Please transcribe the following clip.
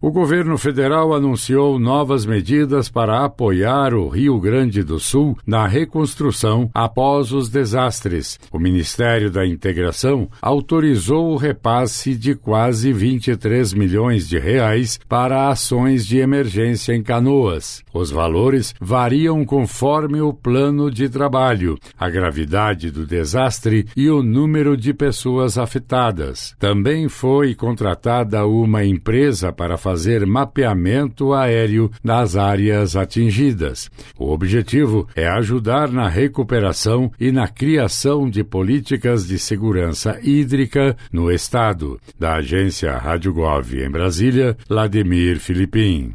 O governo federal anunciou novas medidas para apoiar o Rio Grande do Sul na reconstrução após os desastres. O Ministério da Integração autorizou o repasse de quase 23 milhões de reais para ações de emergência em Canoas. Os valores variam conforme o plano de trabalho, a gravidade do desastre e o número de pessoas afetadas. Também foi contratada uma empresa para fazer mapeamento aéreo das áreas atingidas. O objetivo é ajudar na recuperação e na criação de políticas de segurança hídrica no estado. Da agência Rádio Gov em Brasília, Vladimir Filipim.